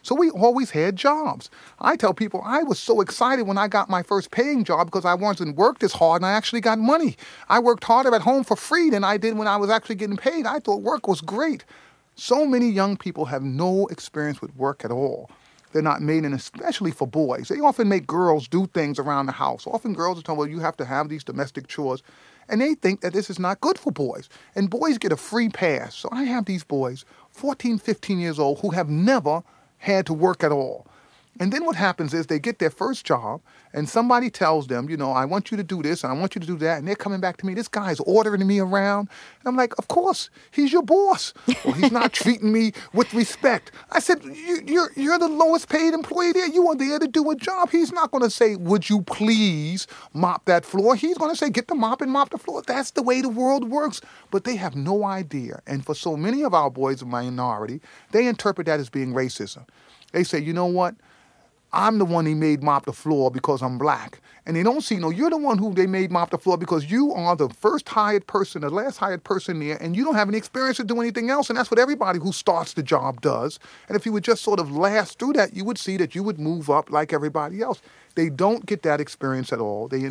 So we always had jobs. I tell people I was so excited when I got my first paying job because I wasn't worked as hard and I actually got money. I worked harder at home for free than I did when I was actually getting paid. I thought work was great. So many young people have no experience with work at all. They're not made, and especially for boys. They often make girls do things around the house. Often girls are told, well, you have to have these domestic chores. And they think that this is not good for boys. And boys get a free pass. So I have these boys, 14, 15 years old, who have never had to work at all. And then what happens is they get their first job and somebody tells them, I want you to do this and I want you to do that. And they're coming back to me. This guy's ordering me around. And I'm like, of course, he's your boss. Well, he's not treating me with respect. I said, you're the lowest paid employee there. You are there to do a job. He's not going to say, would you please mop that floor? He's going to say, get the mop and mop the floor. That's the way the world works. But they have no idea. And for so many of our boys of minority, they interpret that as being racism. They say, you know what? I'm the one he made mop the floor because I'm black. And they don't see, you're the one who they made mop the floor because you are the first hired person, the last hired person there, and you don't have any experience to do anything else. And that's what everybody who starts the job does. And if you would just sort of last through that, you would see that you would move up like everybody else. They don't get that experience at all. They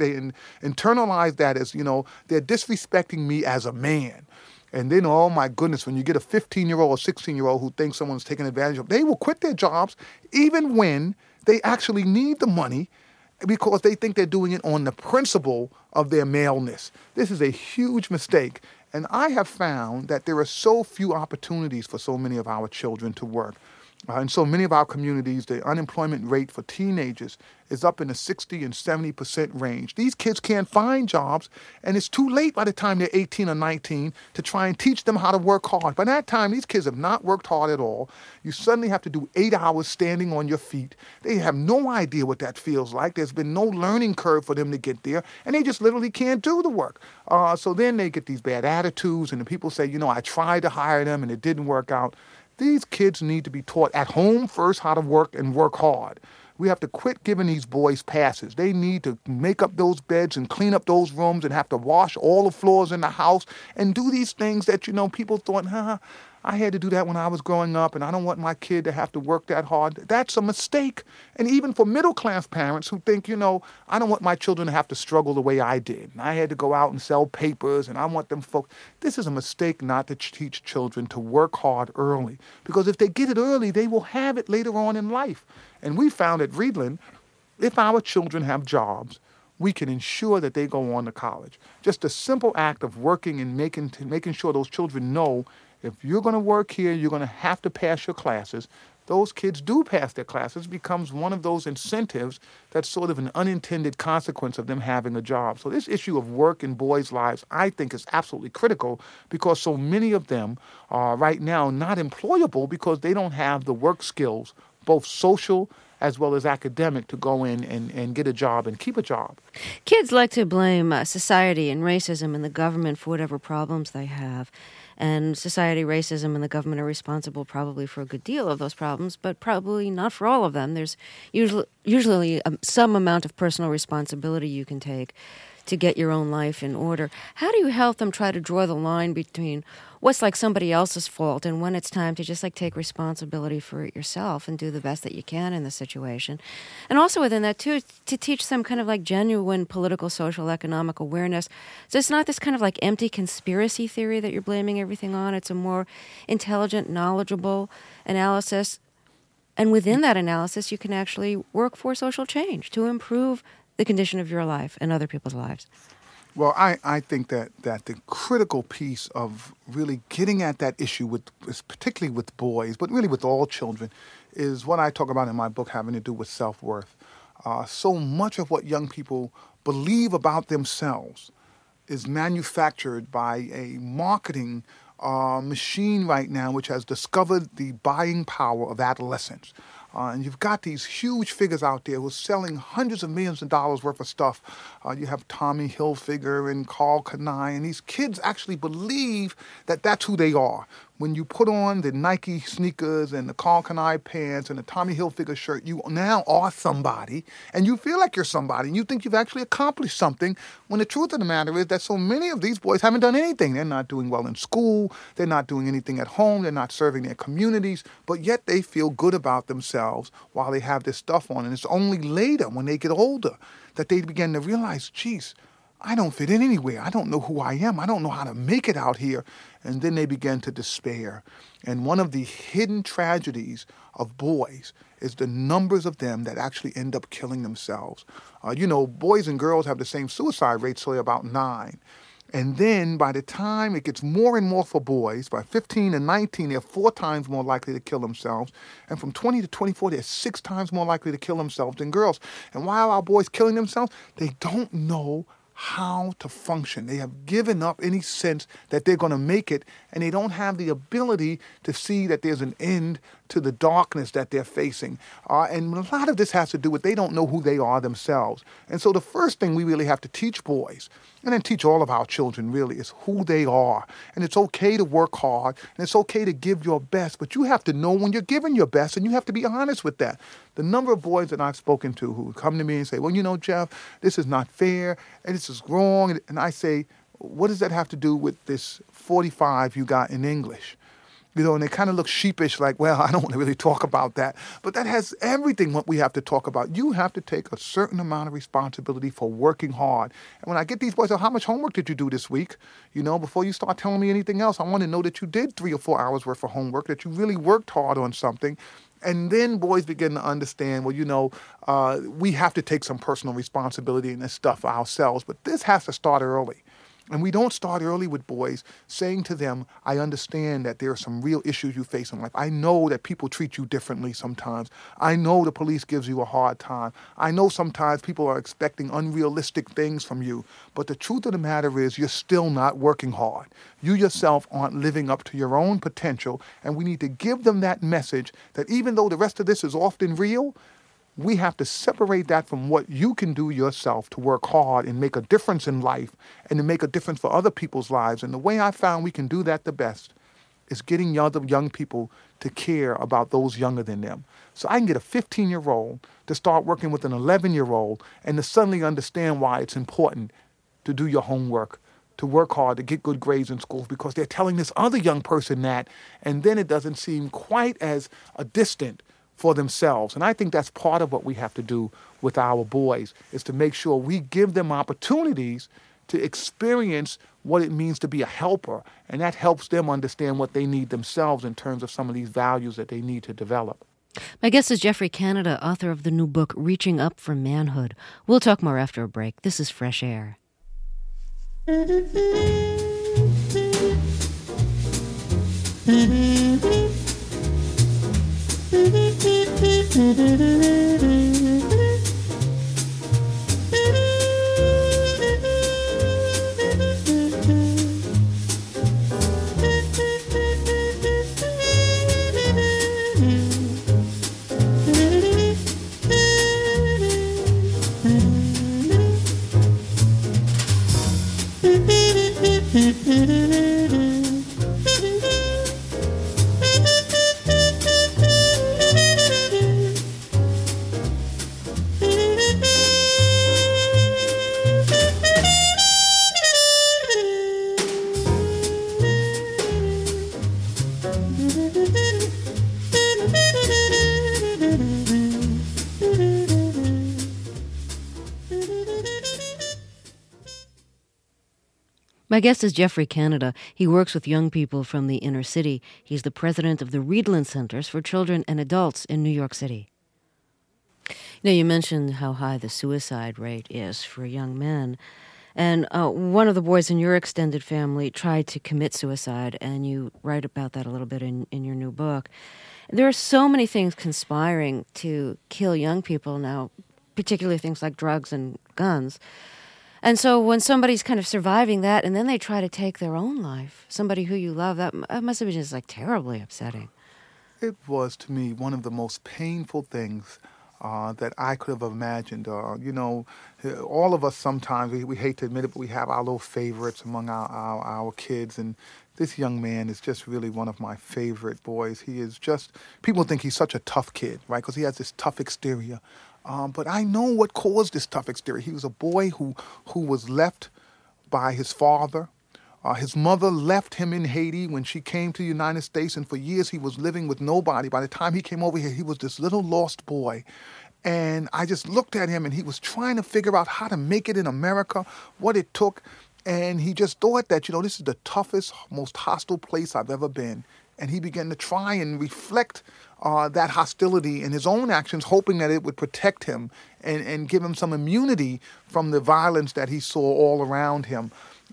internalize that as, they're disrespecting me as a man. And then, oh my goodness, when you get a 15-year-old or 16-year-old who thinks someone's taking advantage of them, they will quit their jobs even when they actually need the money because they think they're doing it on the principle of their maleness. This is a huge mistake. And I have found that there are so few opportunities for so many of our children to work. In so many of our communities, the unemployment rate for teenagers is up in the 60 and 70% range. These kids can't find jobs, and it's too late by the time they're 18 or 19 to try and teach them how to work hard. By that time, these kids have not worked hard at all. You suddenly have to do 8 hours standing on your feet. They have no idea what that feels like. There's been no learning curve for them to get there, and they just literally can't do the work. So then they get these bad attitudes, and the people say, I tried to hire them, and it didn't work out. These kids need to be taught at home first how to work and work hard. We have to quit giving these boys passes. They need to make up those beds and clean up those rooms and have to wash all the floors in the house and do these things that, people thought, I had to do that when I was growing up and I don't want my kid to have to work that hard. That's a mistake. And even for middle-class parents who think, I don't want my children to have to struggle the way I did. And I had to go out and sell papers and I want them folks. This is a mistake not to teach children to work hard early. Because if they get it early, they will have it later on in life. And we found at Reidland, if our children have jobs, we can ensure that they go on to college. Just a simple act of working and making sure those children know if you're going to work here, you're going to have to pass your classes. Those kids do pass their classes. It becomes one of those incentives that's sort of an unintended consequence of them having a job. So this issue of work in boys' lives, I think, is absolutely critical because so many of them are right now not employable because they don't have the work skills, both social as well as academic, to go in and get a job and keep a job. Kids like to blame society and racism and the government for whatever problems they have. And society, racism, and the government are responsible probably for a good deal of those problems, but probably not for all of them. There's usually some amount of personal responsibility you can take to get your own life in order. How do you help them try to draw the line between what's like somebody else's fault and when it's time to just take responsibility for it yourself and do the best that you can in the situation? And also within that, too, to teach them kind of genuine political, social, economic awareness. So it's not this kind of empty conspiracy theory that you're blaming everything on. It's a more intelligent, knowledgeable analysis. And within that analysis, you can actually work for social change to improve the condition of your life and other people's lives. Well, I think that the critical piece of really getting at that issue particularly with boys, but really with all children, is what I talk about in my book having to do with self-worth. So much of what young people believe about themselves is manufactured by a marketing machine right now which has discovered the buying power of adolescence. And you've got these huge figures out there who are selling hundreds of millions of dollars worth of stuff. You have Tommy Hilfiger and Karl Kani, and these kids actually believe that that's who they are. when you put on the Nike sneakers and the Karl Kani pants and the Tommy Hilfiger shirt, you now are somebody, and you feel like you're somebody, and you think you've actually accomplished something, when the truth of the matter is that so many of these boys haven't done anything. They're not doing well in school, they're not doing anything at home, they're not serving their communities, but yet they feel good about themselves while they have this stuff on. And it's only later, when they get older, that they begin to realize, geez, I don't fit in anywhere. I don't know who I am. I don't know how to make it out here. And then they begin to despair. And one of the hidden tragedies of boys is the numbers of them that actually end up killing themselves. Boys and girls have the same suicide rate, so they're about 9. And then by the time it gets more and more for boys, by 15 and 19, they're 4 times more likely to kill themselves. And from 20 to 24, they're 6 times more likely to kill themselves than girls. And why are our boys killing themselves? They don't know how to function. They have given up any sense that they're going to make it, and they don't have the ability to see that there's an end to the darkness that they're facing. And a lot of this has to do with they don't know who they are themselves. And so the first thing we really have to teach boys, and then teach all of our children really, is who they are. And it's okay to work hard, and it's okay to give your best, but you have to know when you're giving your best, and you have to be honest with that. The number of boys that I've spoken to who come to me and say, well, Jeff, this is not fair, and this is wrong. And I say, what does that have to do with this 45 you got in English? And they kind of look sheepish, like, well, I don't want to really talk about that. But that has everything what we have to talk about. You have to take a certain amount of responsibility for working hard. And when I get these boys, how much homework did you do this week? Before you start telling me anything else, I want to know that you did 3 or 4 hours worth of homework, that you really worked hard on something. And then boys begin to understand, well, we have to take some personal responsibility in this stuff ourselves. But this has to start early. And we don't start early with boys saying to them, I understand that there are some real issues you face in life. I know that people treat you differently sometimes. I know the police gives you a hard time. I know sometimes people are expecting unrealistic things from you. But the truth of the matter is you're still not working hard. You yourself aren't living up to your own potential. And we need to give them that message that even though the rest of this is often real, we have to separate that from what you can do yourself to work hard and make a difference in life and to make a difference for other people's lives. And the way I found we can do that the best is getting other young people to care about those younger than them. So I can get a 15-year-old to start working with an 11-year-old and to suddenly understand why it's important to do your homework, to work hard, to get good grades in school, because they're telling this other young person that, and then it doesn't seem quite as distant for themselves. And I think that's part of what we have to do with our boys, is to make sure we give them opportunities to experience what it means to be a helper. And that helps them understand what they need themselves in terms of some of these values that they need to develop. My guest is Geoffrey Canada, author of the new book, Reaching Up for Manhood. We'll talk more after a break. This is Fresh Air. My guest is Geoffrey Canada. He works with young people from the inner city. He's the president of the Reidland Centers for Children and Adults in New York City. You mentioned how high the suicide rate is for young men. And one of the boys in your extended family tried to commit suicide, and you write about that a little bit in your new book. There are so many things conspiring to kill young people now, particularly things like drugs and guns. And so when somebody's kind of surviving that and then they try to take their own life, somebody who you love, that must have been just terribly upsetting. It was, to me, one of the most painful things that I could have imagined. All of us sometimes, we hate to admit it, but we have our little favorites among our kids. And this young man is just really one of my favorite boys. He is just, people think he's such a tough kid, right? Because he has this tough exterior. But I know what caused this tough exterior. He was a boy who was left by his father. His mother left him in Haiti when she came to the United States, and for years he was living with nobody. By the time he came over here, he was this little lost boy. And I just looked at him, and he was trying to figure out how to make it in America, what it took. And he just thought that, this is the toughest, most hostile place I've ever been. And he began to try and reflect that hostility in his own actions, hoping that it would protect him and give him some immunity from the violence that he saw all around him.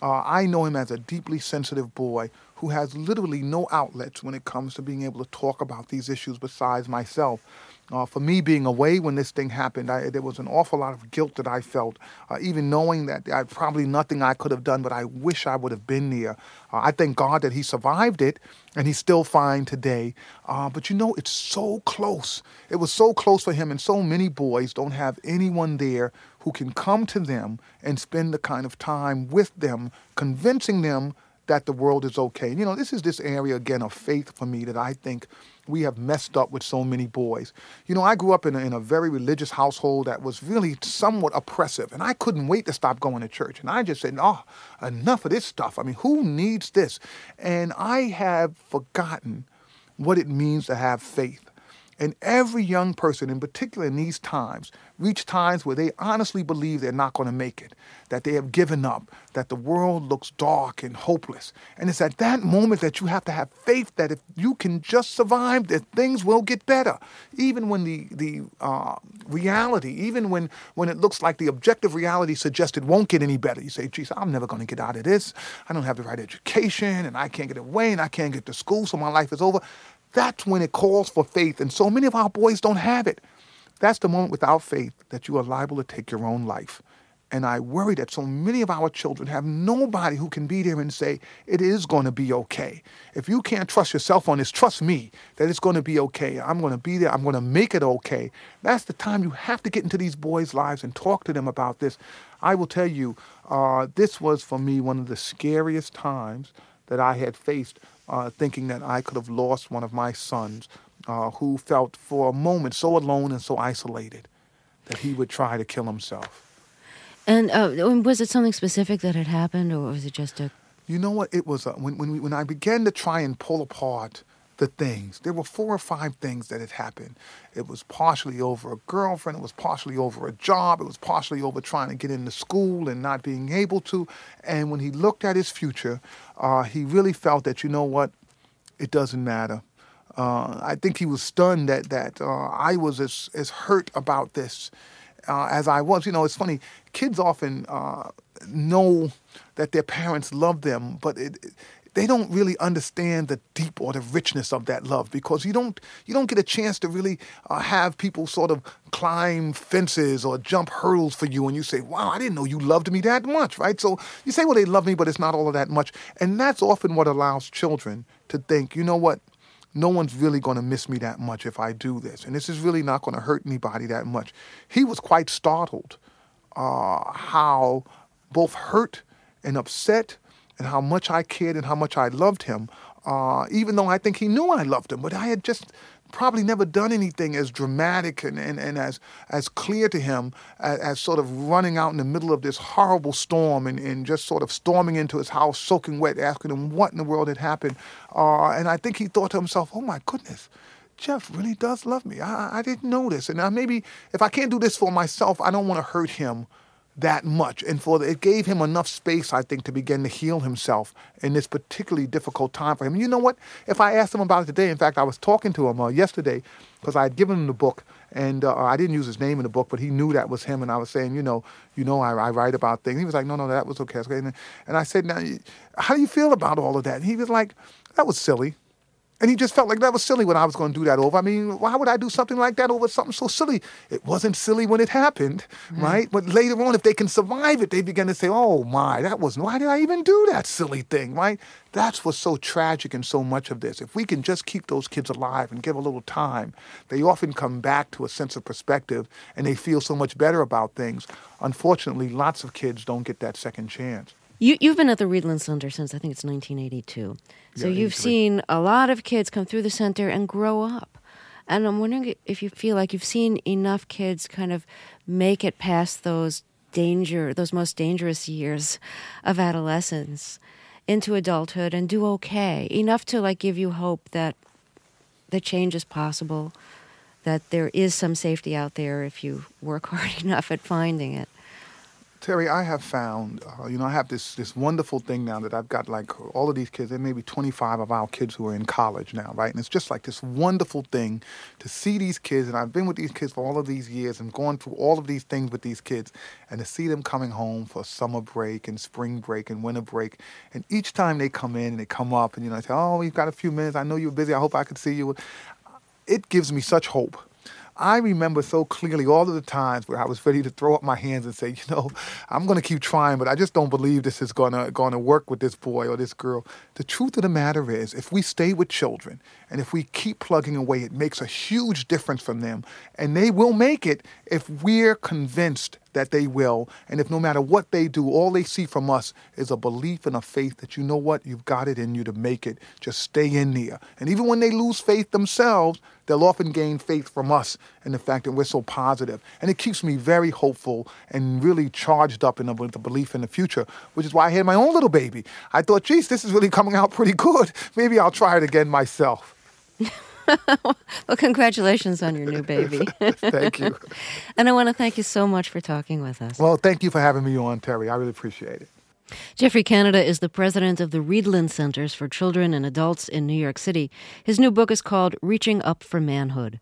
I know him as a deeply sensitive boy who has literally no outlets when it comes to being able to talk about these issues besides myself. For me, being away when this thing happened, there was an awful lot of guilt that I felt, even knowing that probably nothing I could have done, but I wish I would have been there. I thank God that he survived it, and he's still fine today. But it's so close. It was so close for him, and so many boys don't have anyone there who can come to them and spend the kind of time with them, convincing them that the world is okay. This is this area, again, of faith for me that I think we have messed up with so many boys. I grew up in a very religious household that was really somewhat oppressive, and I couldn't wait to stop going to church. And I just said, enough of this stuff. I mean, who needs this? And I have forgotten what it means to have faith. And every young person, in particular in these times, reach times where they honestly believe they're not going to make it, that they have given up, that the world looks dark and hopeless. And it's at that moment that you have to have faith that if you can just survive, that things will get better. Even when the reality, even when it looks like the objective reality suggests it won't get any better. You say, geez, I'm never going to get out of this. I don't have the right education, and I can't get away, and I can't get to school, so my life is over. That's when it calls for faith, and so many of our boys don't have it. That's the moment without faith that you are liable to take your own life. And I worry that so many of our children have nobody who can be there and say, it is going to be okay. If you can't trust yourself on this, trust me that it's going to be okay. I'm going to be there. I'm going to make it okay. That's the time you have to get into these boys' lives and talk to them about this. I will tell you, this was for me one of the scariest times that I had faced, thinking that I could have lost one of my sons who felt for a moment so alone and so isolated that he would try to kill himself. And was it something specific that had happened, or was it just a... You know what? It was when I began to try and pull apart the things, there were 4 or 5 things that had happened. It was partially over a girlfriend. It was partially over a job. It was partially over trying to get into school and not being able to. And when he looked at his future, he really felt that, you know what? It doesn't matter. I think he was stunned that I was as hurt about this as I was. It's funny. Kids often know that their parents love them, but they don't really understand the deep or the richness of that love, because you don't get a chance to really have people sort of climb fences or jump hurdles for you, and you say, wow, I didn't know you loved me that much, right? So you say, well, they love me, but it's not all of that much. And that's often what allows children to think, you know what? No one's really going to miss me that much if I do this. And this is really not going to hurt anybody that much. He was quite startled how both hurt and upset and how much I cared and how much I loved him, even though I think he knew I loved him. But I had just probably never done anything as dramatic and as clear to him as sort of running out in the middle of this horrible storm and just sort of storming into his house soaking wet, asking him what in the world had happened. And I think he thought to himself, oh my goodness, Jeff really does love me. I didn't know this. And maybe if I can't do this for myself, I don't want to hurt him that much. And it gave him enough space, I think, to begin to heal himself in this particularly difficult time for him. You know what? If I asked him about it today, in fact, I was talking to him yesterday because I had given him the book, and I didn't use his name in the book, but he knew that was him. And I was saying, I write about things. He was like, no, that was okay. And I said, now, how do you feel about all of that? And he was like, that was silly. And he just felt like that was silly when I was going to do that over. I mean, why would I do something like that over something so silly? It wasn't silly when it happened, right? But later on, if they can survive it, they begin to say, oh my, why did I even do that silly thing, right? That's what's so tragic in so much of this. If we can just keep those kids alive and give a little time, they often come back to a sense of perspective and they feel so much better about things. Unfortunately, lots of kids don't get that second chance. You've been at the Reedland Center since, I think it's 1982. So you've seen a lot of kids come through the center and grow up. And I'm wondering if you feel like you've seen enough kids kind of make it past those most dangerous years of adolescence into adulthood and do okay, enough to like give you hope that the change is possible, that there is some safety out there if you work hard enough at finding it. Terry, I have found, I have this wonderful thing now that I've got like all of these kids, there may be 25 of our kids who are in college now, right? And it's just like this wonderful thing to see these kids, and I've been with these kids for all of these years and gone through all of these things with these kids, and to see them coming home for summer break and spring break and winter break. And each time they come in and they come up and, I say, oh, we've got a few minutes. I know you're busy. I hope I could see you. It gives me such hope. I remember so clearly all of the times where I was ready to throw up my hands and say, I'm going to keep trying, but I just don't believe this is going to work with this boy or this girl. The truth of the matter is, if we stay with children and if we keep plugging away, it makes a huge difference for them. And they will make it if we're convinced that they will. And if no matter what they do, all they see from us is a belief and a faith that, you've got it in you to make it. Just stay in there. And even when they lose faith themselves, they'll often gain faith from us and the fact that we're so positive. And it keeps me very hopeful and really charged up with the belief in the future, which is why I had my own little baby. I thought, geez, this is really coming out pretty good. Maybe I'll try it again myself. Well, congratulations on your new baby. Thank you. And I want to thank you so much for talking with us. Well, thank you for having me on, Terry. I really appreciate it. Jeffrey Canada is the president of the Reedland Centers for Children and Adults in New York City. His new book is called Reaching Up for Manhood.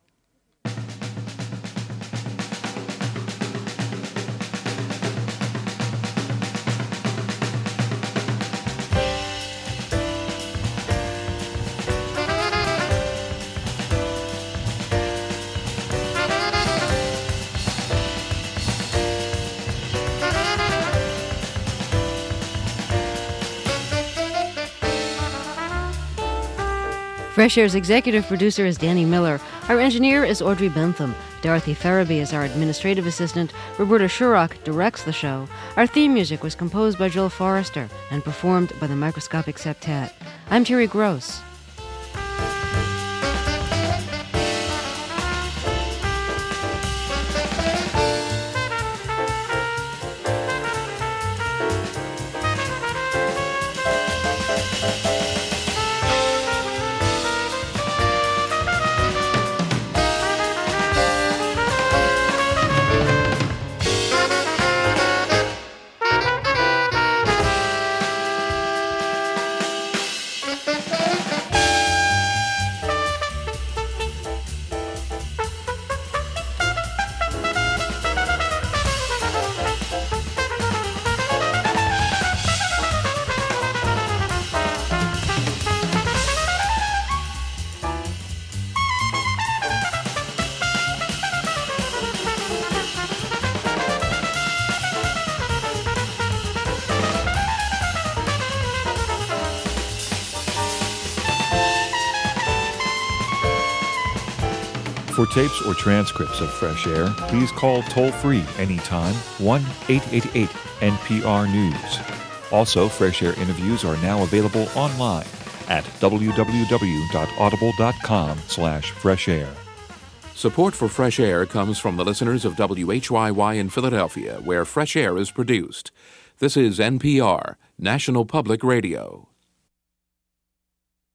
Fresh Air's executive producer is Danny Miller. Our engineer is Audrey Bentham. Dorothy Farabee is our administrative assistant. Roberta Shurrock directs the show. Our theme music was composed by Joel Forrester and performed by the Microscopic Septet. I'm Terry Gross. For tapes or transcripts of Fresh Air, please call toll-free anytime 1-888-NPR-NEWS. Also, Fresh Air interviews are now available online at www.audible.com/freshair. Support for Fresh Air comes from the listeners of WHYY in Philadelphia, where Fresh Air is produced. This is NPR, National Public Radio.